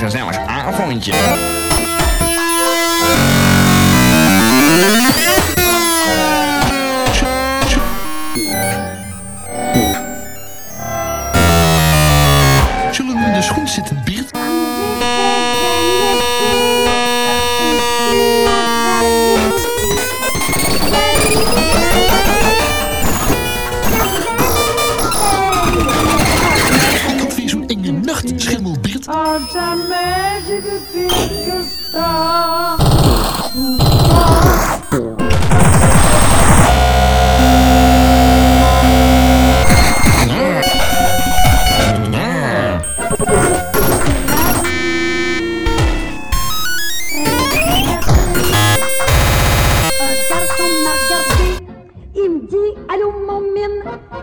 gezellig avondje. Zullen we in de schoen zitten, Beert? Ik had weer zo'n enge nachtschimmel, Beert. À jamais j'ai vécu que ça. Un garçon m'a regardé, il me dit allô mon mine.